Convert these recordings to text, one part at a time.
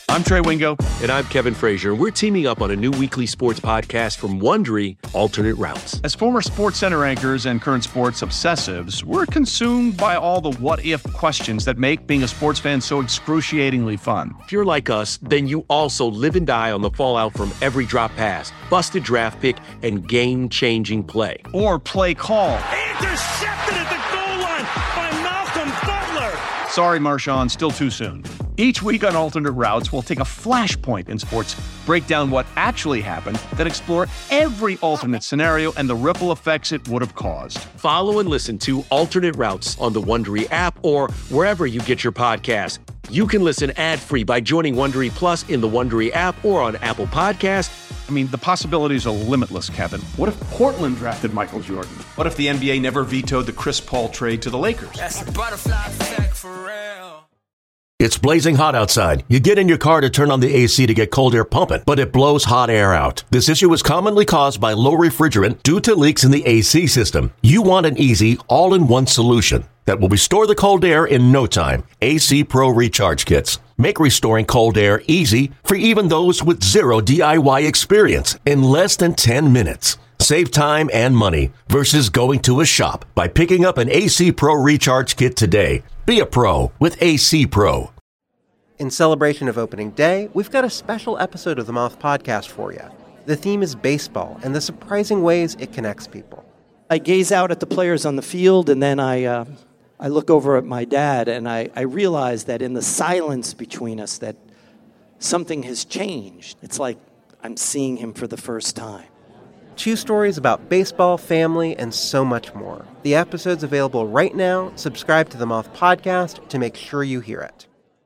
I'm Trey Wingo. And I'm Kevin Frazier. We're teaming up on a new weekly sports podcast from Wondery, Alternate Routes. As former SportsCenter anchors and current sports obsessives, we're consumed by all the what-if questions that make being a sports fan so excruciatingly fun. If you're like us, then you also live and die on the fallout from every drop pass, busted draft pick, and game-changing play. Or play call. Intercepted at the goal line by Malcolm Butler. Sorry, Marshawn, still too soon. Each week on Alternate Routes, we'll take a flashpoint in sports, break down what actually happened, then explore every alternate scenario and the ripple effects it would have caused. Follow and listen to Alternate Routes on the Wondery app or wherever you get your podcasts. You can listen ad-free by joining Wondery Plus in the Wondery app or on Apple Podcasts. I mean, the possibilities are limitless, Kevin. What if Portland drafted Michael Jordan? What if the NBA never vetoed the Chris Paul trade to the Lakers? That's a butterfly effect for real. It's blazing hot outside. You get in your car to turn on the AC to get cold air pumping, but it blows hot air out. This issue is commonly caused by low refrigerant due to leaks in the AC system. You want an easy, all-in-one solution that will restore the cold air in no time. AC Pro Recharge Kits make restoring cold air easy for even those with zero DIY experience in less than 10 minutes. Save time and money versus going to a shop by picking up an AC Pro Recharge Kit today. Be a pro with AC Pro. In celebration of opening day, we've got a special episode of the Moth Podcast for you. The theme is baseball and the surprising ways it connects people. I gaze out at the players on the field, and then I look over at my dad, and I realize that in the silence between us that something has changed. It's like I'm seeing him for the first time. Two stories about baseball, family, and so much more. The episode's available right now. Subscribe to the Moth Podcast to make sure you hear it.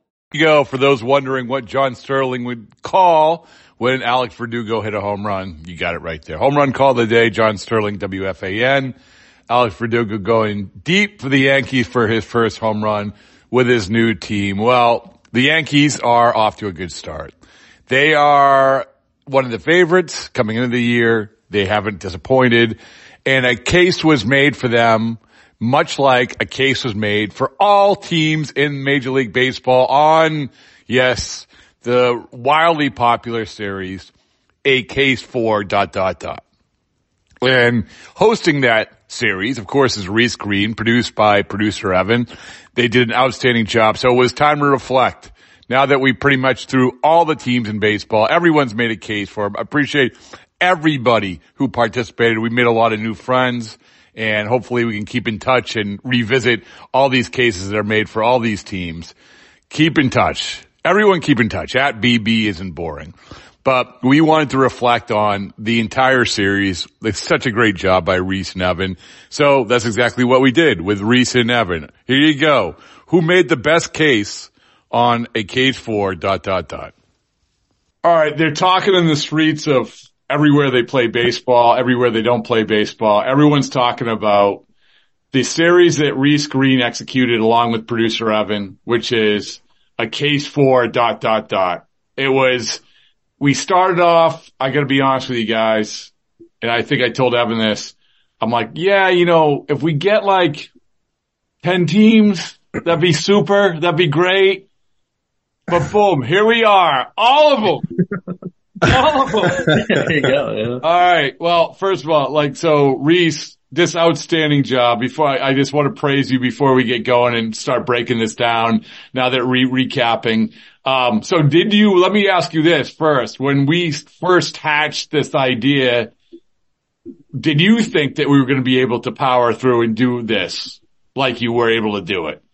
For those wondering what John Sterling would call when Alex Verdugo hit a home run, you got it right there. Home run call of the day, John Sterling, WFAN. Alex Verdugo going deep for the Yankees for his first home run with his new team. Well, the Yankees are off to a good start. They are one of the favorites coming into the year. They haven't disappointed. And a case was made for them, much like a case was made for all teams in Major League Baseball on, yes, the wildly popular series, A Case for ... And hosting that series, of course, is Reese Green, produced by producer Evan. They did an outstanding job. So it was time to reflect. Now that we pretty much threw all the teams in baseball, everyone's made a case for them. I appreciate everybody who participated. We made a lot of new friends, and hopefully we can keep in touch and revisit all these cases that are made for all these teams. Keep in touch. Everyone keep in touch. At BB isn't boring. But we wanted to reflect on the entire series. It's such a great job by Reese and Evan. So that's exactly what we did with Reese and Evan. Here you go. Who made the best case on A Case for ... All right, they're talking in the streets of everywhere they play baseball, everywhere they don't play baseball. Everyone's talking about the series that Reese Green executed along with producer Evan, which is A Case for ... It was, we started off, I gotta be honest with you guys, and I think I told Evan this. I'm like, yeah, if we get like 10 teams, that'd be super, that'd be great. But boom, here we are. All of them. All of them. There you go. Yeah. All right. Well, first of all, so Reese, this outstanding job. Before I just want to praise you before we get going and start breaking this down now that recapping. So let me ask you this first. When we first hatched this idea, did you think that we were going to be able to power through and do this like you were able to do it?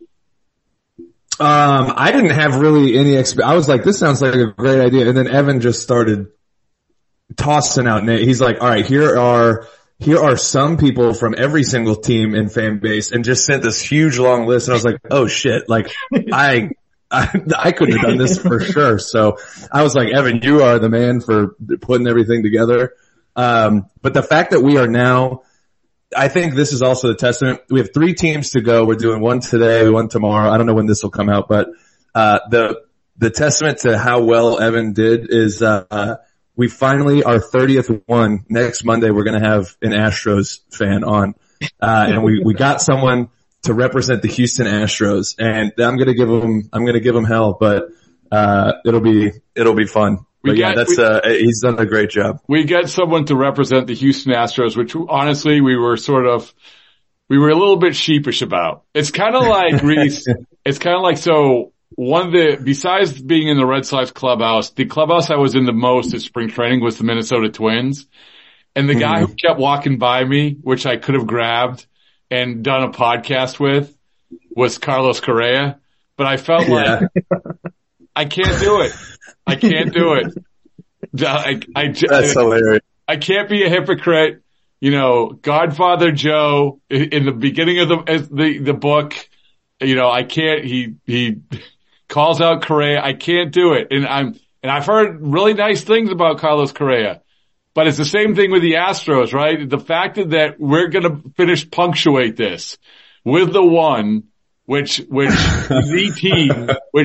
I didn't have really any I was like, this sounds like a great idea. And then Evan just started tossing out names. He's like, all right, here are some people from every single team in fan base, and just sent this huge long list. And I was like, oh shit. Like I couldn't have done this for sure. So I was like, Evan, you are the man for putting everything together. But the fact that we are now, I think this is also the testament. We have 3 teams to go. We're doing one today, one tomorrow. I don't know when this will come out, but the testament to how well Evan did is we finally, our 30th one, next Monday we're going to have an Astros fan on. And we got someone to represent the Houston Astros, and I'm going to give them hell, but it'll be fun. But he's done a great job. We get someone to represent the Houston Astros, which honestly we were a little bit sheepish about. It's kind of like Reese. It's kind of like, so besides being in the Red Sox clubhouse, the clubhouse I was in the most at spring training was the Minnesota Twins. And the guy who kept walking by me, which I could have grabbed and done a podcast with, was Carlos Correa. But I felt like I can't do it. I can't do it. That's hilarious. I can't be a hypocrite. Godfather Joe in the beginning of the book, I can't, he calls out Correa. I can't do it. And I've heard really nice things about Carlos Correa. But it's the same thing with the Astros, right? The fact that we're going to punctuate this with the one, which the team,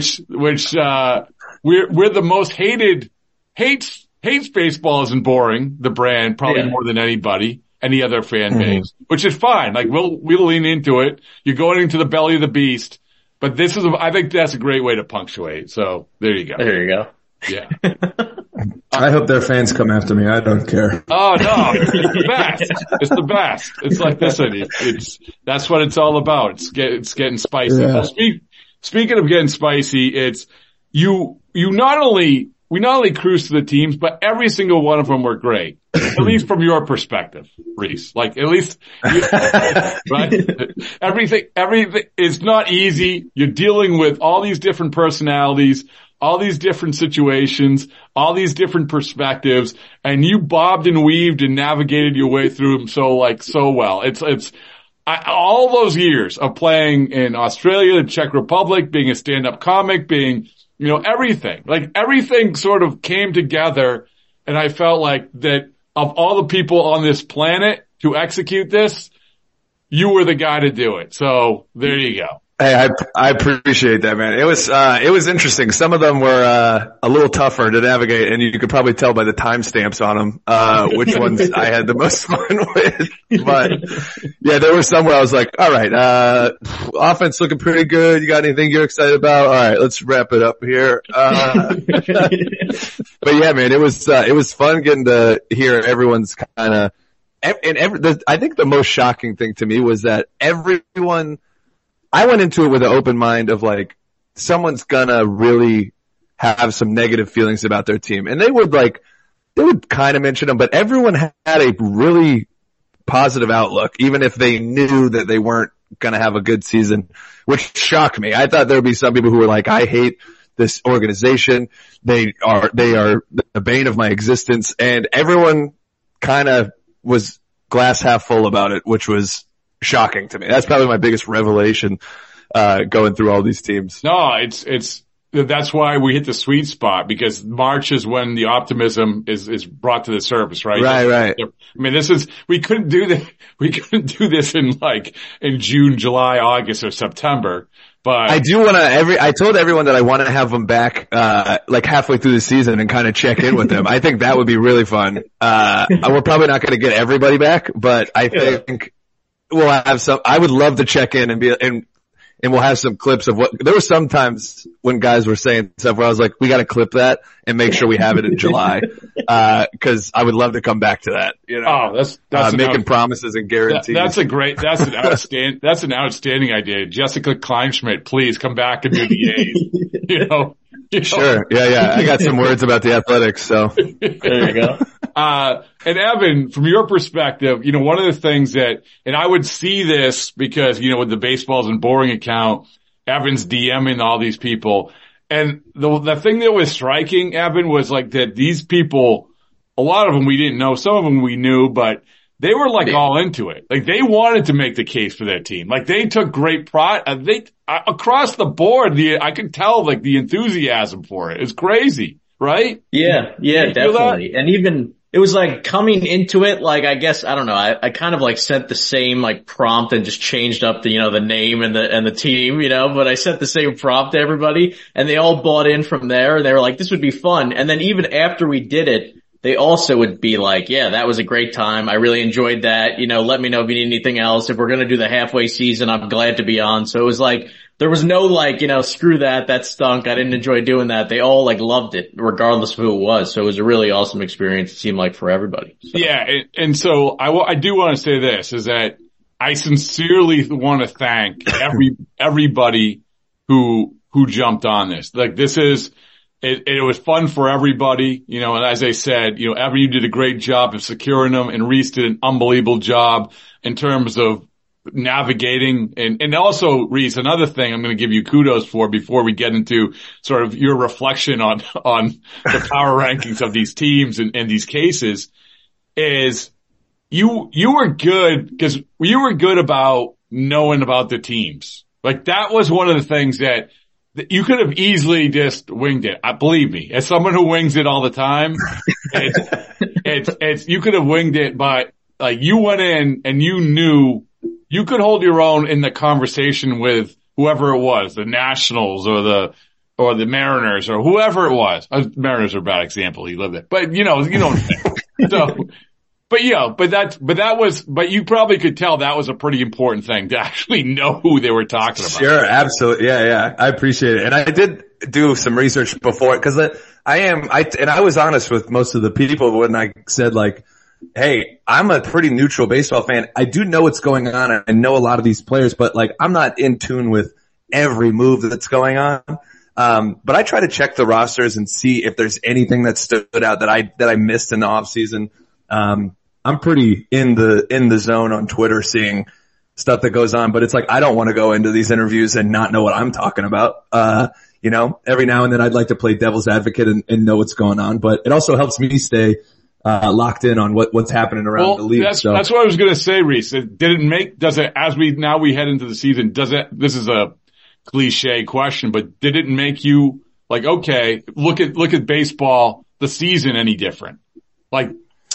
we're the most hates baseball isn't boring, the brand, probably more than any other fan base, which is fine. Like we'll lean into it. You're going into the belly of the beast, but I think that's a great way to punctuate. So there you go. There you go. Yeah. I hope their fans come after me. I don't care. Oh no, it's the best. It's the best. It's like this. That's what it's all about. It's getting spicy. Yeah. Well, speaking of getting spicy, it's we not only cruise to the teams, but every single one of them were great. At least from your perspective, Reese. Like at least, right? Everything is not easy. You're dealing with all these different personalities, all these different situations, all these different perspectives, and you bobbed and weaved and navigated your way through them so well. All those years of playing in Australia, the Czech Republic, being a stand-up comic, being, everything sort of came together, and I felt like that of all the people on this planet to execute this, you were the guy to do it. So there you go. Hey, I appreciate that, man. It was interesting. Some of them were, a little tougher to navigate, and you could probably tell by the timestamps on them, which ones I had the most fun with. But yeah, there were some where I was like, all right, offense looking pretty good. You got anything you're excited about? All right, let's wrap it up here. But yeah, man, it was fun getting to hear everyone's kind of, I think the most shocking thing to me was that I went into it with an open mind of like, someone's gonna really have some negative feelings about their team. And they would kind of mention them, but everyone had a really positive outlook, even if they knew that they weren't gonna have a good season, which shocked me. I thought there would be some people who were like, I hate this organization. They are the bane of my existence. And everyone kind of was glass half full about it, which was shocking to me. That's probably my biggest revelation, going through all these teams. No, that's why we hit the sweet spot, because March is when the optimism is brought to the surface, right? Right. I mean, we couldn't do this in June, July, August, or September. But I do want to I told everyone that I want to have them back, halfway through the season and kind of check in with them. I think that would be really fun. We're probably not going to get everybody back, but I think we'll have some. I would love to check in and we'll have some clips of what there were some times when guys were saying stuff where I was like, we got to clip that and make sure we have it in July. Cause I would love to come back to that, Oh, that's making promises and guarantees. That's an outstanding idea. Jessica Kleinschmidt, please come back and do the A's. Sure. Yeah. I got some words about the Athletics. So there you go. And Evan, from your perspective, one of the things and I would see this because, with the Baseballs and Boring account, Evan's DMing all these people. And the thing that was striking, Evan, was like that these people, a lot of them we didn't know, some of them we knew, but they were all into it. Like they wanted to make the case for their team. Like they took great pride. Across the board, I could tell the enthusiasm for it. It's crazy, right? Yeah, definitely. And even, it was coming into it, I guess, I don't know, I kind of sent the same prompt and just changed up the, the name and the team, but I sent the same prompt to everybody and they all bought in from there. They were like, this would be fun. And then even after we did it, they also would be like, yeah, that was a great time. I really enjoyed that. Let me know if you need anything else. If we're going to do the halfway season, I'm glad to be on. So it was there was no like, screw that stunk. I didn't enjoy doing that. They all like loved it regardless of who it was. So it was a really awesome experience, it seemed like, for everybody. So. Yeah. And so I do want to say this is that I sincerely want to thank everybody who jumped on this. Like this is, it was fun for everybody, and as I said, Evan, you did a great job of securing them, and Reese did an unbelievable job in terms of navigating. And also, Reese, another thing I'm going to give you kudos for before we get into sort of your reflection on the power rankings of these teams and these cases is you were good because you were good about knowing about the teams. Like that was one of the things that you could have easily just winged it. Believe me, as someone who wings it all the time, you could have winged it, but like you went in and you knew you could hold your own in the conversation with whoever it was, the Nationals or the Mariners or whoever it was. Mariners are a bad example. He lived there, but so. But but you probably could tell that was a pretty important thing to actually know who they were talking about. Sure, absolutely. Yeah. I appreciate it. And I did do some research before because I was honest with most of the people when I said like, hey, I'm a pretty neutral baseball fan. I do know what's going on. I know a lot of these players, but like I'm not in tune with every move that's going on. But I try to check the rosters and see if there's anything that stood out that I missed in the off season. I'm pretty in the zone on Twitter seeing stuff that goes on, but it's like, I don't want to go into these interviews and not know what I'm talking about. Every now and then I'd like to play devil's advocate and know what's going on, but it also helps me stay, locked in on what's happening around the league. That's what I was going to say, Reese. As we head into the season, this is a cliche question, but did it make you like, okay, look at baseball, the season any different? Like,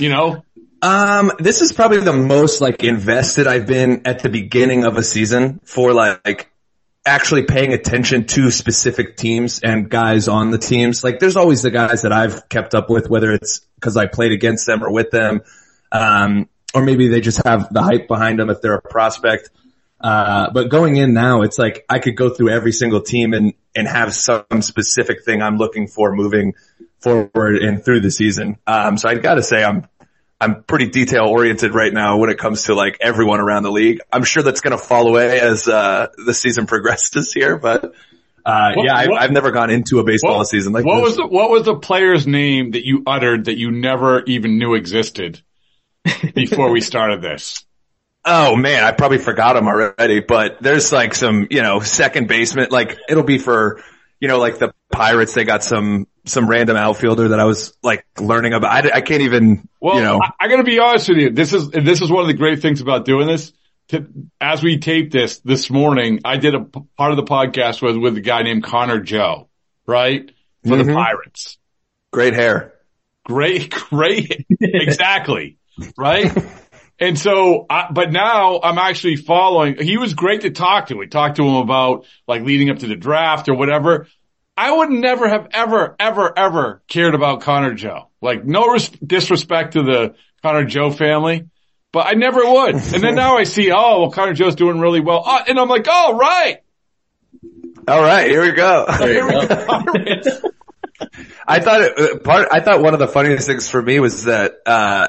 this is probably the most like invested I've been at the beginning of a season for like actually paying attention to specific teams and guys on the teams. Like there's always the guys that I've kept up with, whether it's because I played against them or with them, or maybe they just have the hype behind them if they're a prospect. But going in now, it's like I could go through every single team and have some specific thing I'm looking for moving forward and through the season. So I gotta say I'm pretty detail oriented right now when it comes to like everyone around the league. I'm sure that's going to fall away as the season progresses here, but I've never gone into a baseball season like this. What was the player's name that you uttered that you never even knew existed before we started this? Oh man, I probably forgot him already, but there's like some, second baseman, like it'll be for, like the Pirates, they got some random outfielder that I was like learning about. I can't even, I gotta be honest with you. This is one of the great things about doing this. As we taped this morning, I did a part of the podcast with a guy named Connor Joe, right? For the Pirates. Great hair. Great. Exactly. Right? And so, but now I'm actually following. He was great to talk to. We talked to him about like leading up to the draft or whatever. I would never have ever cared about Connor Joe. Like no disrespect to the Connor Joe family, but I never would. And then now I see, Connor Joe's doing really well. And I'm like, all right, here we go. I thought one of the funniest things for me was that,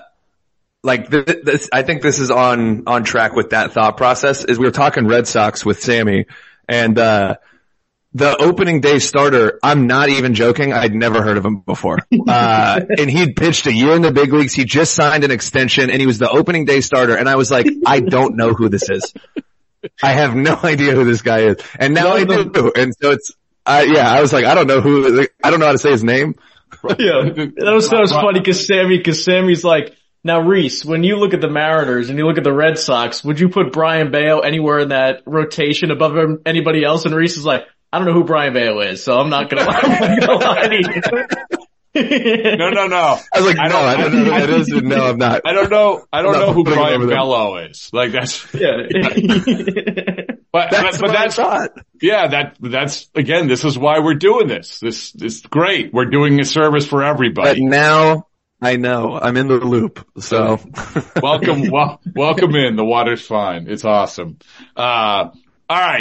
I think this is on track with that thought process is we were talking Red Sox with Sammy and, the opening day starter, I'm not even joking. I'd never heard of him before. And he'd pitched a year in the big leagues. He just signed an extension and he was the opening day starter. And I was like, I don't know who this is. I have no idea who this guy is. And now I do. And so it's, I was like, I don't know how to say his name. Yeah. That was funny because Sammy's like, now Reese, when you look at the Mariners and you look at the Red Sox, would you put Brian Bayo anywhere in that rotation above anybody else? And Reese is like, I don't know who Brian Bayo is, so I'm not gonna lie to you. No. I was like, I don't know who that is, and no, I'm not. I don't know who Brian Bello is. Like that's, yeah. but that's not. Yeah, that's again, this is why we're doing this. This is great. We're doing a service for everybody. But now I know I'm in the loop, so. Welcome in. The water's fine. It's awesome. All right.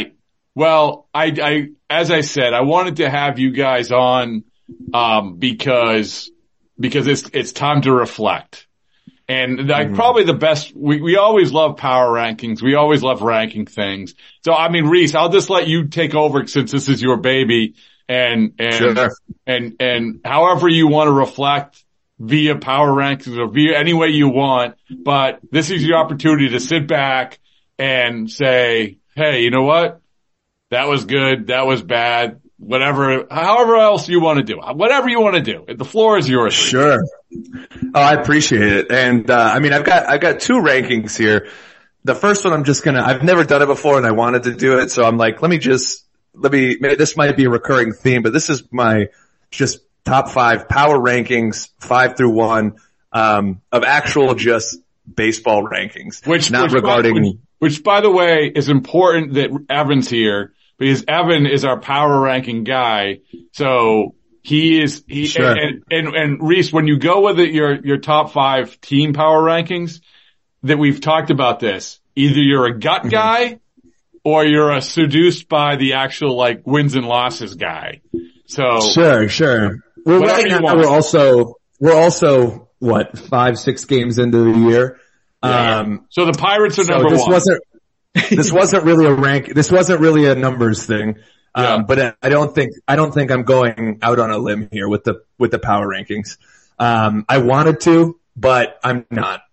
Well, as I said, I wanted to have you guys on, because it's time to reflect. And like probably the best, we always love power rankings. We always love ranking things. So, I mean, Reese, I'll just let you take over since this is your baby and however you want to reflect via power rankings or via any way you want. But this is your opportunity to sit back and say, hey, you know what? That was good. That was bad. Whatever, however else you want to do, whatever you want to do. The floor is yours. Sure. Oh, I appreciate it. And, I mean, I've got two rankings here. The first one I've never done it before and I wanted to do it. So I'm like, this might be a recurring theme, but this is my just top 5 power rankings, 5 through 1, of actual just baseball rankings. Which, by the way, is important that Evan's here. Because Evan is our power ranking guy, so sure. And Reese, when you go with your top 5 team power rankings, that we've talked about this, either you're a gut guy or you're a seduced by the actual like wins and losses guy. So sure. Well, right now we're also 5-6 games into the year. Yeah. So the Pirates are number 1. This wasn't really a rank. This wasn't really a numbers thing. But I don't think I'm going out on a limb here with the power rankings. I wanted to, but I'm not.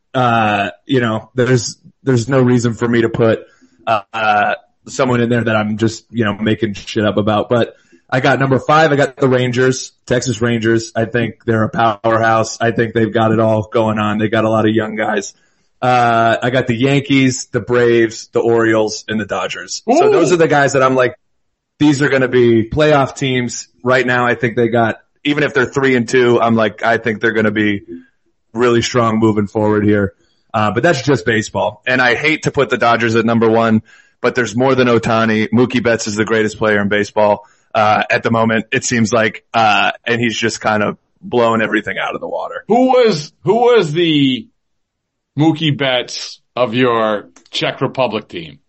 There's no reason for me to put, someone in there that I'm just, making shit up about. But I got number 5. I got the Rangers, Texas Rangers. I think they're a powerhouse. I think they've got it all going on. They got a lot of young guys. I got the Yankees, the Braves, the Orioles, and the Dodgers. Ooh. So those are the guys that I'm like, these are going to be playoff teams. Right now, I think they got, even if they're 3-2, I'm like, I think they're going to be really strong moving forward here. But that's just baseball. And I hate to put the Dodgers at number 1, but there's more than Ohtani. Mookie Betts is the greatest player in baseball, at the moment, it seems like, and he's just kind of blowing everything out of the water. Who was the Mookie Betts of your Czech Republic team?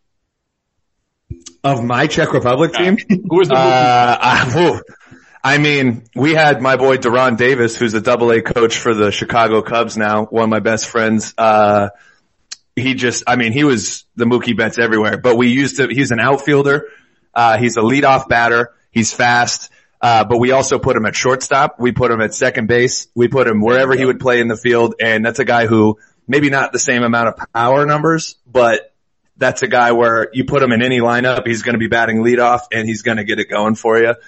Of my Czech Republic team? Who was the Mookie? I mean, we had my boy Deron Davis, who's a AA coach for the Chicago Cubs now, one of my best friends. He was the Mookie Betts everywhere, but he's an outfielder. He's a leadoff batter. He's fast. But we also put him at shortstop. We put him at second base. We put him wherever he would play in the field. And that's a guy who, maybe not the same amount of power numbers, but that's a guy where you put him in any lineup, he's going to be batting leadoff and he's going to get it going for you.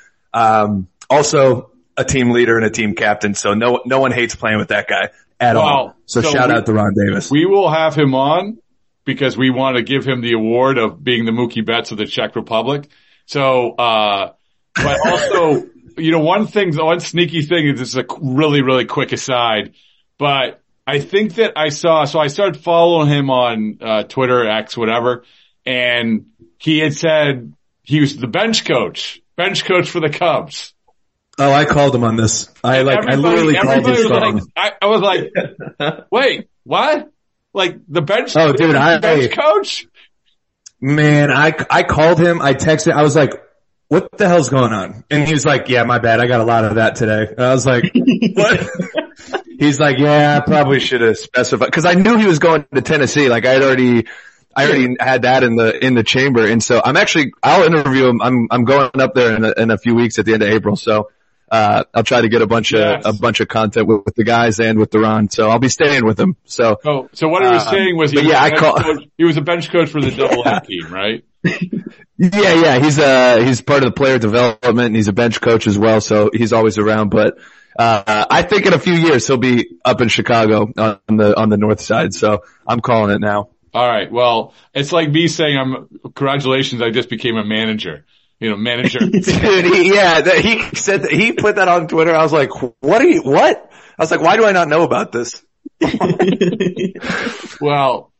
Also a team leader and a team captain. So no one hates playing with that guy at all. So shout out to Ron Davis. We will have him on because we want to give him the award of being the Mookie Betts of the Czech Republic. So, but also, one sneaky thing is, this is a really, really quick aside, but I think that I started following him on Twitter, X, whatever, and he had said he was the bench coach for the Cubs. Oh, I called him on this. I literally called his phone. I was like, wait, what? Like the bench? Oh, dude, bench coach? Man, I called him. I texted. I was like, what the hell's going on? And he was like, yeah, my bad. I got a lot of that today. And I was like, what? He's like, yeah, I probably should have specified, cause I knew he was going to Tennessee. Like I already had that in the chamber. And so I'll interview him. I'm going up there in a few weeks at the end of April. So, I'll try to get a bunch of content with the guys and with Deron. So I'll be staying with him. So what he was saying was he was a bench coach for the AA team, right? Yeah. He's part of the player development and he's a bench coach as well. So he's always around, but I think in a few years he'll be up in Chicago on the north side. So I'm calling it now. All right. Well, it's like me saying congratulations, I just became a manager. Manager. Dude, he said that he put that on Twitter. I was like, what? I was like, why do I not know about this? Well,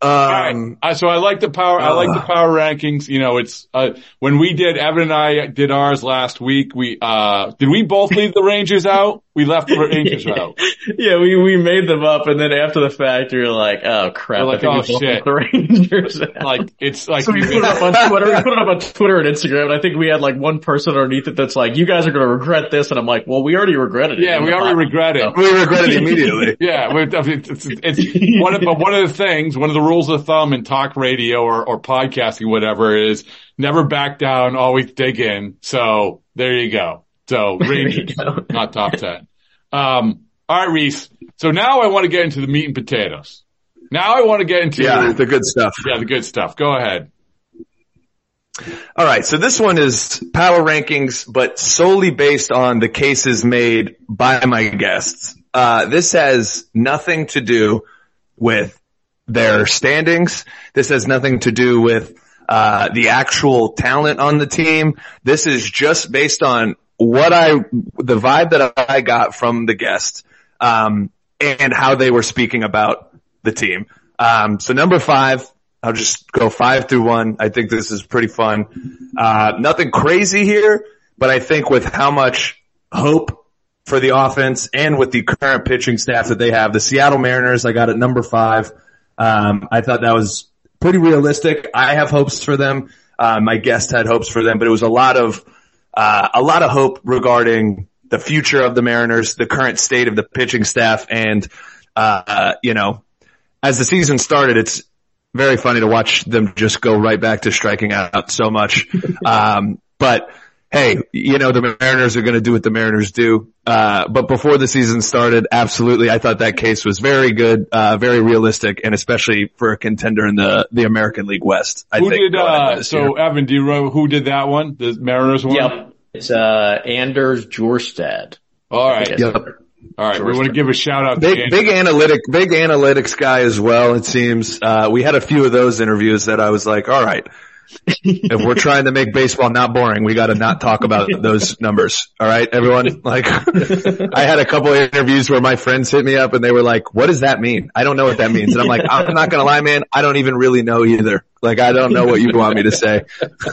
So I like the power. I like the power rankings. You know, it's when Evan and I did ours last week. Did we both leave the Rangers out? We left the Rangers out. Yeah, we made them up, and then after the fact, you're like, oh crap! We're like, I think we shit, the Rangers. Like it's like so we put it up on Twitter. We put it up on Twitter and Instagram, and I think we had like one person underneath it that's like, you guys are going to regret this, and I'm like, well, we already regretted it. Yeah, we already regret it. We regret it immediately. Yeah, it's one of the things. One of the rules of thumb in talk radio or podcasting, whatever, is never back down, always dig in. So there you go. So Rangers, not top 10. All right, Reese. So now I want to get into the meat and potatoes. Now I want to get into the good stuff. Yeah, the good stuff. Go ahead. All right. So this one is power rankings, but solely based on the cases made by my guests. This has nothing to do with their standings. This has nothing to do with the actual talent on the team. This is just based on the vibe that I got from the guests, and how they were speaking about the team. So number 5, I'll just go 5 through 1. I think this is pretty fun. Nothing crazy here, but I think with how much hope for the offense and with the current pitching staff that they have, the Seattle Mariners, I got at number 5. I thought that was pretty realistic. I have hopes for them. My guest had hopes for them, but it was a lot of hope regarding the future of the Mariners, the current state of the pitching staff. And, as the season started, it's very funny to watch them just go right back to striking out so much. But hey, the Mariners are going to do what the Mariners do. But before the season started, absolutely, I thought that case was very good, very realistic, and especially for a contender in the American League West. Evan, do you remember who did that one? The Mariners one? Yep. It's, Anders Jorstad. All right. Yep. All right. We want to give a shout out to big analytics guy as well, it seems. We had a few of those interviews that I was like, all right. If we're trying to make baseball not boring, we got to not talk about those numbers. All right, everyone? Like, I had a couple of interviews where my friends hit me up and they were like, what does that mean? I don't know what that means. And I'm like, I'm not going to lie, man. I don't even really know either. Like, I don't know what you want me to say.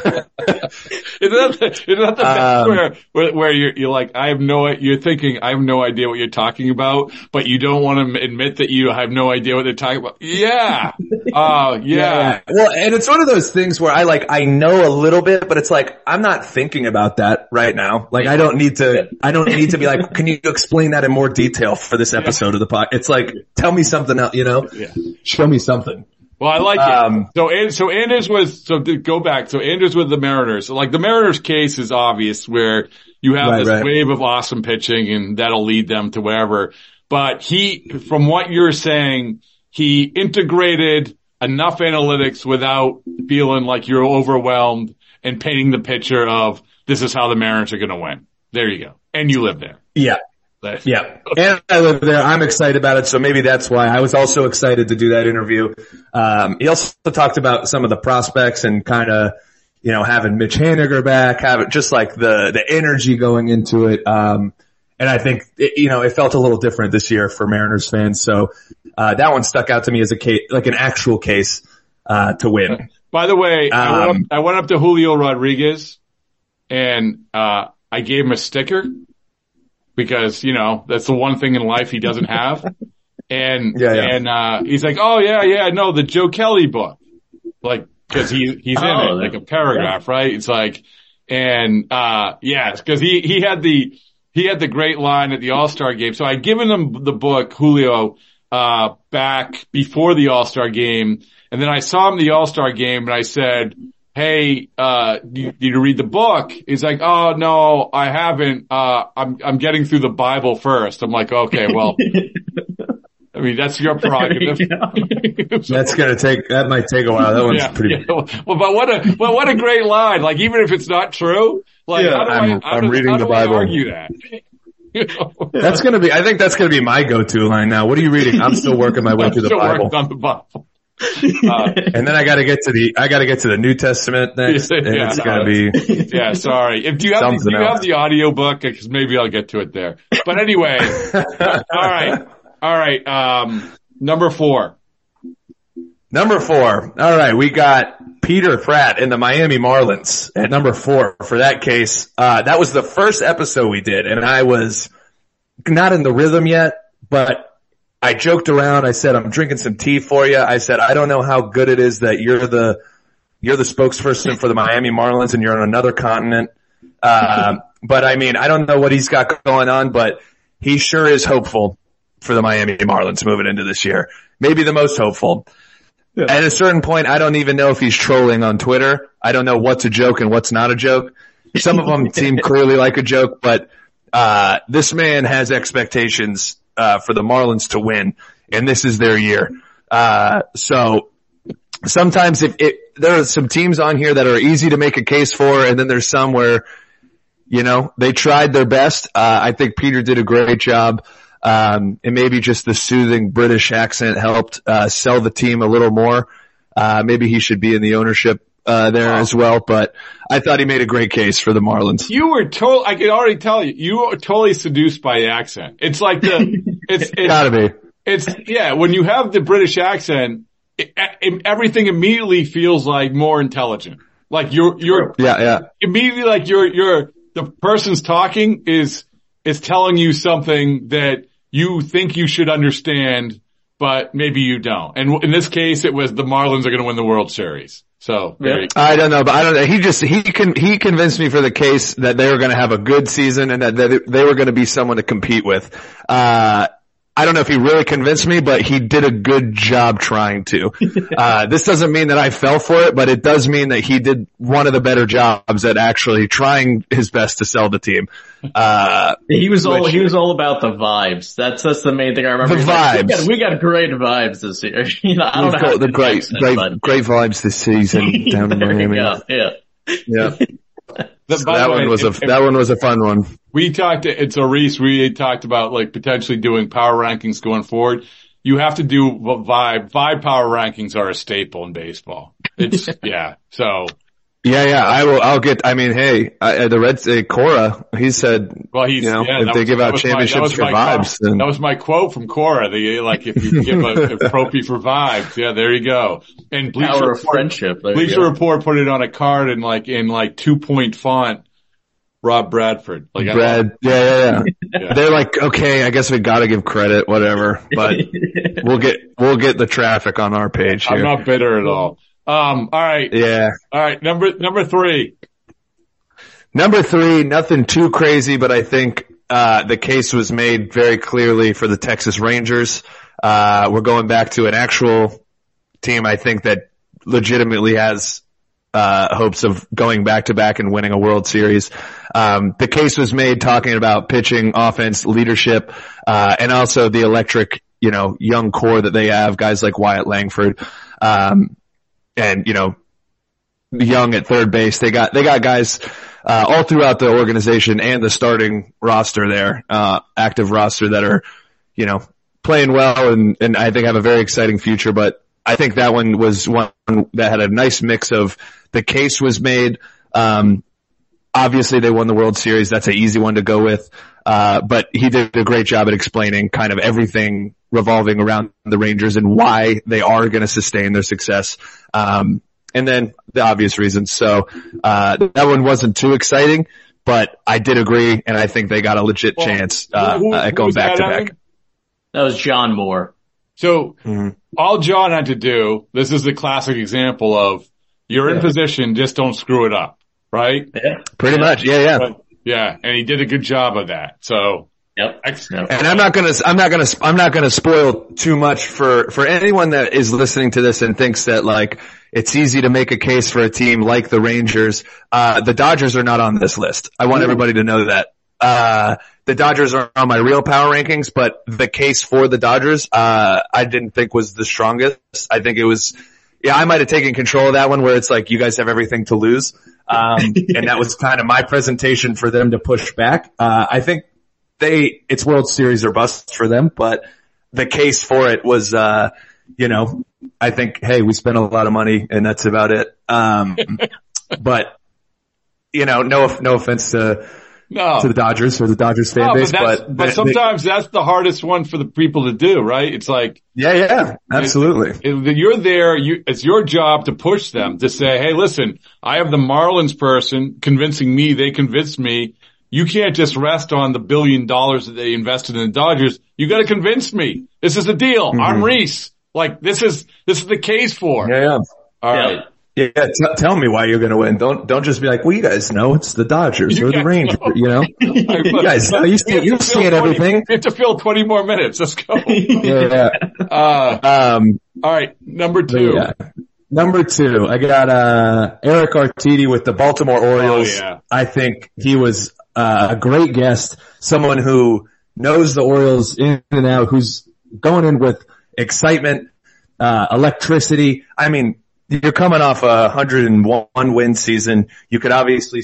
Isn't that the best where you're like, you're thinking, I have no idea what you're talking about, but you don't want to admit that you have no idea what they're talking about. Yeah. Yeah. Well, and it's one of those things where I know a little bit, but it's like, I'm not thinking about that right now. Like, I don't need to be like, can you explain that in more detail for this episode of the pod? It's like, tell me something else, show me something. Well, I like it. So Anders go back. So Anders with the Mariners. So like the Mariners case is obvious where you have this wave of awesome pitching and that'll lead them to wherever. But from what you're saying, he integrated enough analytics without feeling like you're overwhelmed and painting the picture of this is how the Mariners are going to win. There you go. And you live there. Yeah. Yeah. And I live there. I'm excited about it. So maybe that's why I was also excited to do that interview. He also talked about some of the prospects and kind of, having Mitch Haniger back, having just like the energy going into it. And I think, it felt a little different this year for Mariners fans. So, that one stuck out to me as a case, like an actual case, to win. By the way, I went up to Julio Rodriguez and, I gave him a sticker. Because, that's the one thing in life he doesn't have. And he's like, oh yeah, no, the Joe Kelly book. Like, cause he's in it, like a paragraph, right? It's like, cause he had the great line at the All-Star game. So I'd given him the book, Julio, back before the All-Star game. And then I saw him at the All-Star game and I said, hey, did you read the book? He's like, oh no, I haven't. I'm getting through the Bible first. I'm like, okay, well, I mean, that's your prerogative. That might take a while. That one's pretty. Well, but what a great line. Like, even if it's not true, like, I'm reading the Bible. Argue that? I think that's gonna be my go-to line now. What are you reading? I'm still working my way through the Bible. On the Bible. And then I gotta get to the New Testament next. And it's gonna be. Yeah, sorry. Do you have the audio book? Cause maybe I'll get to it there. But anyway. All right. Number 4. Number 4. All right, we got Peter Pratt and the Miami Marlins at number 4 for that case. That was the first episode we did, and I was not in the rhythm yet, but I joked around. I said, I'm drinking some tea for you. I said, I don't know how good it is that you're the spokesperson for the Miami Marlins and you're on another continent. But I mean, I don't know what he's got going on, but he sure is hopeful for the Miami Marlins moving into this year. Maybe the most hopeful. Yeah. At a certain point, I don't even know if he's trolling on Twitter. I don't know what's a joke and what's not a joke. Some of them seem clearly like a joke, but this man has expectations for the Marlins to win, and this is their year. So sometimes there are some teams on here that are easy to make a case for, and then there's some where, they tried their best. I think Peter did a great job. And maybe just the soothing British accent helped, sell the team a little more. Maybe he should be in the ownership, there as well, but I thought he made a great case for the Marlins. You were I can already tell you were totally seduced by the accent. It's like it's gotta be. When you have the British accent, everything immediately feels like more intelligent. Like you're immediately like the person's talking is telling you something that you think you should understand, but maybe you don't. And in this case, it was the Marlins are going to win the World Series. So I don't know, but I don't know. He convinced me for the case that they were going to have a good season and that they were going to be someone to compete with. I don't know if he really convinced me, but he did a good job trying to. This doesn't mean that I fell for it, but it does mean that he did one of the better jobs at actually trying his best to sell the team. He was all about the vibes. That's the main thing I remember. The vibes. Like, we got great vibes this year. I don't know how the great vibes this season down in Miami. Yeah. That one was a fun one. We talked about like potentially doing power rankings going forward. You have to do vibe. Vibe power rankings are a staple in baseball. It's so. The Reds, Cora, he said, if they give out championships for vibes. That was my quote from Cora. If you give a trophy for vibes, there you go. And Bleacher Friendship. Bleacher Report put it on a card in 2-point font. Rob Bradford. They're like, okay, I guess we gotta give credit, whatever, but we'll get the traffic on our page here. I'm not bitter at all. All right. Yeah. All right. Number 3. Number 3, nothing too crazy, but I think, the case was made very clearly for the Texas Rangers. We're going back to an actual team, I think, that legitimately has, hopes of going back to back and winning a World Series. The case was made talking about pitching, offense, leadership, and also the electric, young core that they have, guys like Wyatt Langford. And, young at third base. They got guys, all throughout the organization and the starting roster there, active roster that are, playing well and I think have a very exciting future. But I think that one was one that had a nice mix of the case was made. Obviously they won the World Series. That's an easy one to go with. But he did a great job at explaining kind of everything revolving around the Rangers and why they are going to sustain their success. And then the obvious reasons. So, that one wasn't too exciting, but I did agree. And I think they got a legit chance, at going back to back. That was John Moore. So all John had to do, this is the classic example of you're in position, just don't screw it up. Right? Yeah. Pretty much. Yeah. Yeah. And he did a good job of that. So. Yep. Excellent. And I'm not gonna spoil too much for anyone that is listening to this and thinks that like it's easy to make a case for a team like the Rangers. The Dodgers are not on this list. I want everybody to know that. The Dodgers are on my real power rankings, but the case for the Dodgers, I didn't think was the strongest. I think it was, I might have taken control of that one where it's like you guys have everything to lose. And that was kind of my presentation for them to push back. I think it's World Series or bust for them, but the case for it was, I think, hey, we spent a lot of money and that's about it. But, no offense to No. to the Dodgers or the Dodgers fan base. But sometimes that's the hardest one for the people to do, right? It's like, yeah, absolutely. You're there. It's your job to push them to say, hey, listen, I have the Marlins person convincing me. They convinced me. You can't just rest on the $1 billion that they invested in the Dodgers. You got to convince me. This is a deal. Mm-hmm. I'm Reese. Like this is the case for. Yeah. All right. Yeah, tell me why you're going to win. Don't just be like, well, you guys know it's the Dodgers or the Rangers, You guys know. You've seen everything. We have to fill 20 more minutes. Let's go. Yeah. All right, number 2. Yeah. Number 2, I got Eric Artidi with the Baltimore Orioles. Oh, yeah. I think he was a great guest, someone who knows the Orioles in and out, who's going in with excitement, electricity. I mean, you're coming off a 101 win season. You could obviously,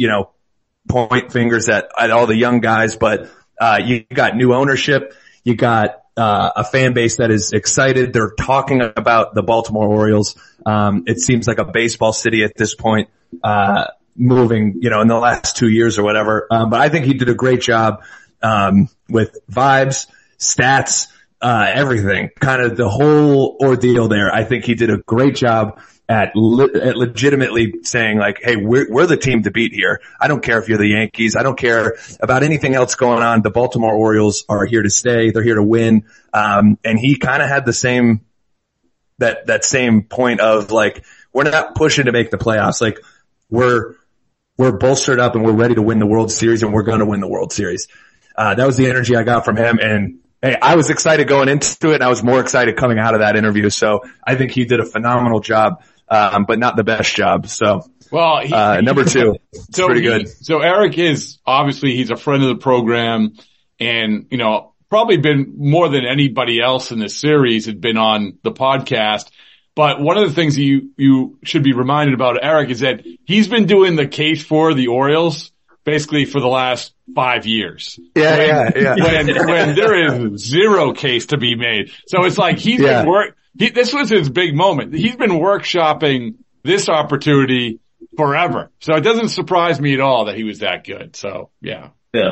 point fingers at all the young guys, but you got new ownership. You got a fan base that is excited. They're talking about the Baltimore Orioles. It seems like a baseball city at this point, moving, in the last 2 years or whatever. But I think he did a great job, with vibes, stats, everything, kind of the whole ordeal there. I think he did a great job at legitimately saying like, hey, we're the team to beat here. I don't care if you're the Yankees. I don't care about anything else going on. The Baltimore Orioles are here to stay. They're here to win. And he kind of had the same, that same point of like, we're not pushing to make the playoffs. Like we're bolstered up and we're ready to win the World Series and we're going to win the World Series. That was the energy I got from him. And hey, I was excited going into it and I was more excited coming out of that interview. So I think he did a phenomenal job, but not the best job. So, number 2, it's pretty good. So Eric is obviously he's a friend of the program and, probably been more than anybody else in this series had been on the podcast. But one of the things you should be reminded about Eric is that he's been doing the case for the Orioles basically for the last 5 years. Yeah. When there is zero case to be made. So it's like this was his big moment. He's been workshopping this opportunity forever. So it doesn't surprise me at all that he was that good. So yeah.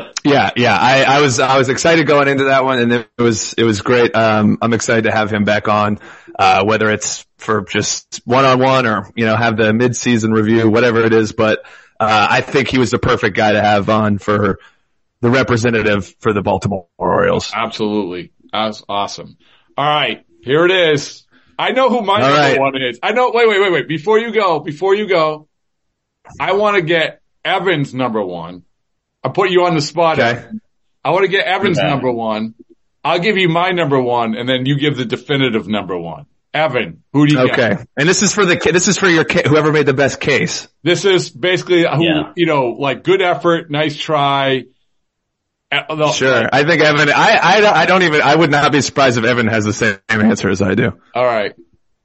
I was excited going into that one and it was great. I'm excited to have him back on, whether it's for just one-on-one or, have the mid-season review, whatever it is. But, I think he was the perfect guy to have on for the representative for the Baltimore Orioles. Absolutely. That's awesome. All right. Here it is. I know who my number 1 is. I know. Wait. Before you go, I want to get Evan's number 1. I put you on the spot. Okay. I want to get Evan's number 1. I'll give you my number 1 and then you give the definitive number 1. Evan, who do you got? Okay. And this is for your whoever made the best case. This is basically who, like good effort, nice try. Sure. I think Evan, I would not be surprised if Evan has the same answer as I do. All right.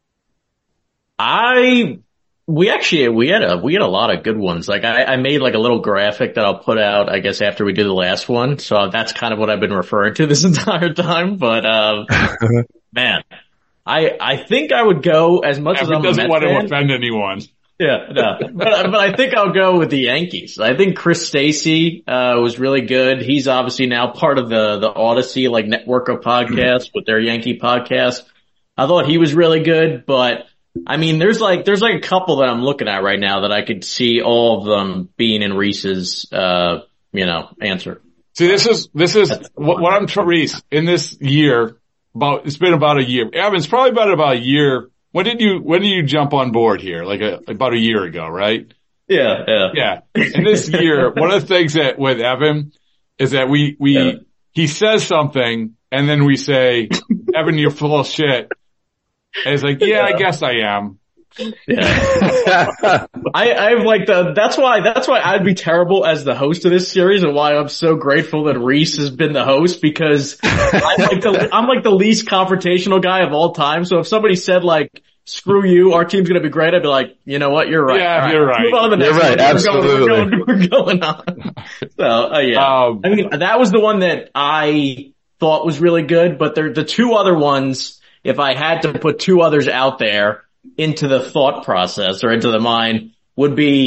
We had a lot of good ones. Like I made like a little graphic that I'll put out, I guess, after we do the last one. So that's kind of what I've been referring to this entire time. But, man. I think I would go as much as I'm a Mets doesn't want to fan. offend anyone. Yeah, no. But I think I'll go with the Yankees. I think Chris Stacey, was really good. He's obviously now part of the Odyssey, like network of podcasts with their Yankee podcast. I thought he was really good, but I mean, there's like a couple that I'm looking at right now that I could see all of them being in Reese's, answer. See, this is what I'm trying, Reese, in this year. It's been about a year. Evan's probably about a year. When did you jump on board here? Like about a year ago, right? Yeah. And this year, one of the things that with Evan is that he says something and then we say, Evan, you're full of shit. And it's like, yeah, I guess I am. Yeah. I've like that's why I'd be terrible as the host of this series and why I'm so grateful that Reese has been the host because I'm like the least confrontational guy of all time. So if somebody said like, screw you, our team's going to be great, I'd be like, you know what? You're right. Yeah, you're right. Move on to the next You're right. one. Absolutely. We're going on. So, yeah. I mean, that was the one that I thought was really good, but the two other ones, if I had to put two others out there into the thought process or into the mind, would be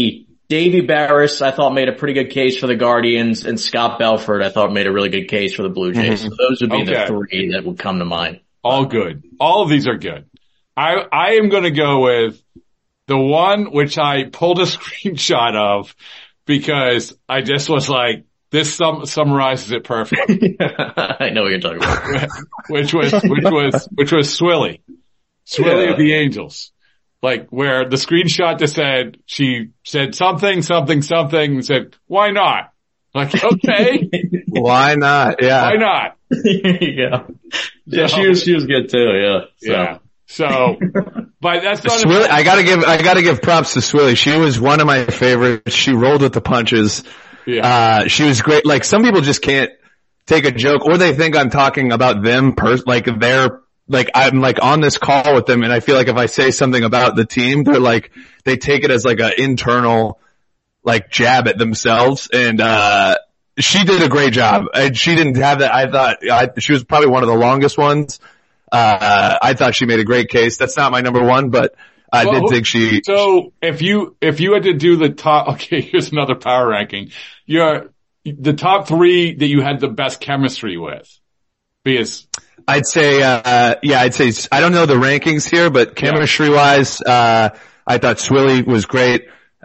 Davey Barris, I thought, made a pretty good case for the Guardians, and Scott Belford, I thought, made a really good case for the Blue Jays. So those would be the three that would come to mind. All good. All of these are good. I am going to go with the one which I pulled a screenshot of because I just was like, this summarizes it perfectly. I know what you're talking about. which was Swilly. Swilly of the Angels. Like where the screenshot just said, she said something, and said, why not? Like, okay. Why not? Yeah. Why not? There you go. Yeah, she was good too, yeah. Yeah. So, but that's not Swilly, I gotta give props to Swilly. She was one of my favorites. She rolled with the punches. Yeah. She was great. Like some people just can't take a joke or they think I'm talking about them I'm like on this call with them and I feel like if I say something about the team, they're like, they take it as like an internal like jab at themselves. And, she did a great job. She didn't have that. I thought she was probably one of the longest ones. I thought she made a great case. That's not my number one, but I did think she. So if you had to do the top, okay, here's another power ranking. The top three that you had the best chemistry with. Because I'd say, I don't know the rankings here, but chemistry wise, I thought Swilly was great.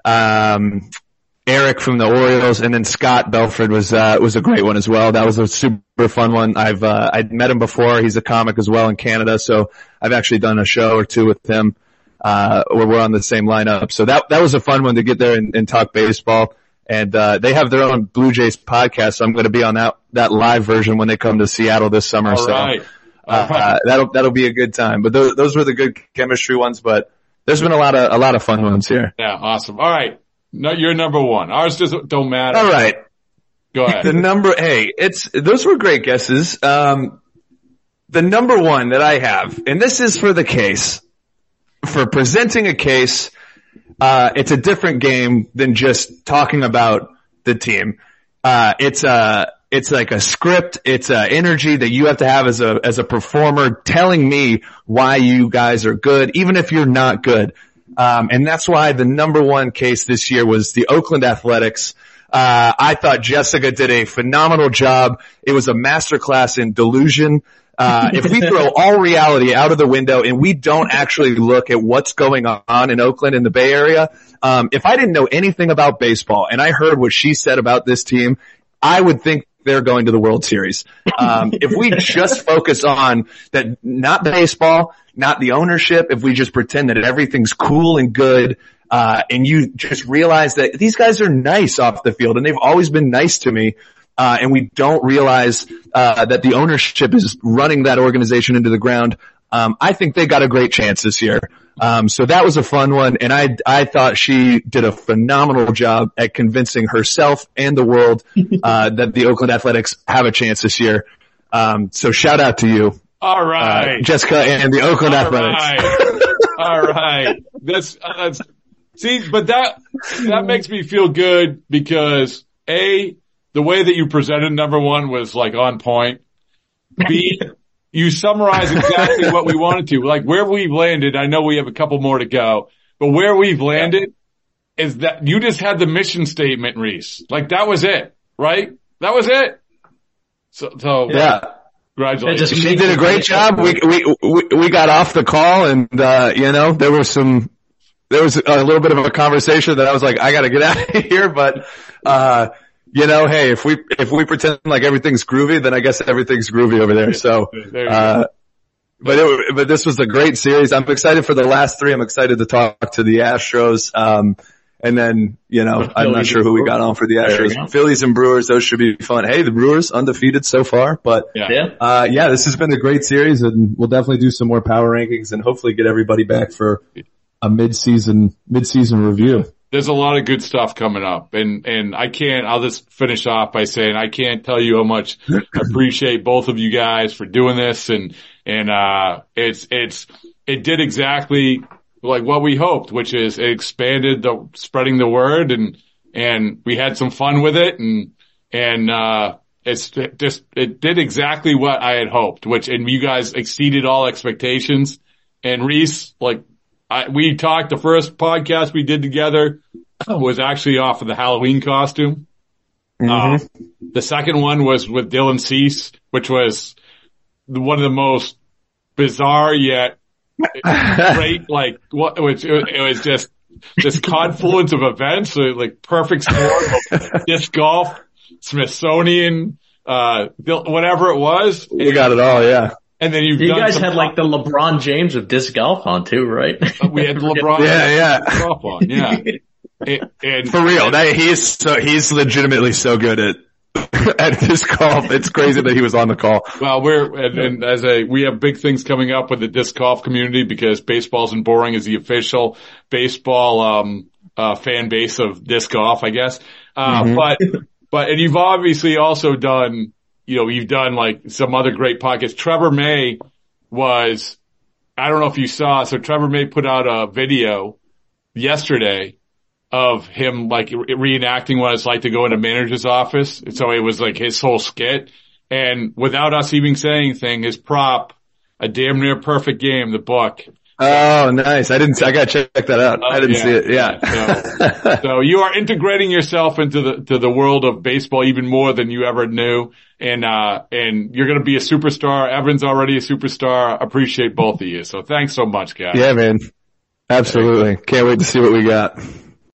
Eric from the Orioles and then Scott Belford was a great one as well. That was a super fun one. I'd met him before. He's a comic as well in Canada. So I've actually done a show or two with him, where we're on the same lineup. So that was a fun one to get there and talk baseball. And, they have their own Blue Jays podcast. So I'm going to be on that live version when they come to Seattle this summer. All right. That'll be a good time. But those were the good chemistry ones, but there's been a lot of fun ones here. Yeah. Awesome. All right. No, you're number one. Ours just don't matter. All right. Go ahead. Those were great guesses. The number one that I have, and this is for the case, for presenting a case, it's a different game than just talking about the team. It's like a script. It's a energy that you have to have as a performer telling me why you guys are good, even if you're not good. And that's why the number one case this year was the Oakland Athletics. I thought Jessica did a phenomenal job. It was a masterclass in delusion. If we throw all reality out of the window and we don't actually look at what's going on in Oakland in the Bay Area, if I didn't know anything about baseball and I heard what she said about this team, I would think they're going to the World Series. If we just focus on that, not baseball, not the ownership, if we just pretend that everything's cool and good, and you just realize that these guys are nice off the field and they've always been nice to me, and we don't realize, that the ownership is running that organization into the ground, I think they got a great chance this year. So that was a fun one, and I thought she did a phenomenal job at convincing herself and the world, that the Oakland Athletics have a chance this year. So shout out to you. All right. Jessica and the Oakland Athletics. All right. See, but that makes me feel good because A, the way that you presented number one was like on point. B, you summarize exactly what we wanted to. Like where we've landed, I know we have a couple more to go, but where we've landed is that you just had the mission statement, Reese. Like that was it, right? That was it. So yeah. Congratulations. She did a great job. We got off the call and, there was a little bit of a conversation that I was like, I gotta get out of here, but, hey, if we pretend like everything's groovy, then I guess everything's groovy over there. So, but this was a great series. I'm excited for the last three. I'm excited to talk to the Astros. And then, I'm not sure who we got on for the Astros. Phillies and Brewers, those should be fun. Hey, the Brewers undefeated so far, but this has been a great series and we'll definitely do some more power rankings and hopefully get everybody back for a mid-season review. There's a lot of good stuff coming up and I'll just finish off by saying I can't tell you how much I appreciate both of you guys for doing this and it did exactly like what we hoped, which is it expanded spreading the word and we had some fun with it and it did exactly what I had hoped, and you guys exceeded all expectations. And Reese, we talked the first podcast we did together. was actually off of the Halloween costume. The second one was with Dylan Cease, which was one of the most bizarre yet great, like, it was just this confluence of events, like perfect storm, disc golf, Smithsonian, whatever it was. We got it all, yeah. And then you guys had like the LeBron James of disc golf on too, right? We had LeBron James golf on, yeah. And for real, he's legitimately so good at disc golf. It's crazy that he was on the call. Well, we have big things coming up with the disc golf community because Baseball Isn't Boring is the official baseball fan base of disc golf, I guess. But and you've obviously also done, you've done like some other great podcasts. Trevor May I don't know if you saw, so Trevor May put out a video yesterday of him like reenacting what it's like to go into a manager's office. So it was like his whole skit. And without us even saying anything, his prop, A Damn Near Perfect Game, the book. Oh, nice. I gotta check that out. I didn't see it. Yeah. So you are integrating yourself into the world of baseball even more than you ever knew. And you're going to be a superstar. Evan's already a superstar. Appreciate both of you. So thanks so much, guys. Yeah, man. Absolutely. Can't wait to see what we got.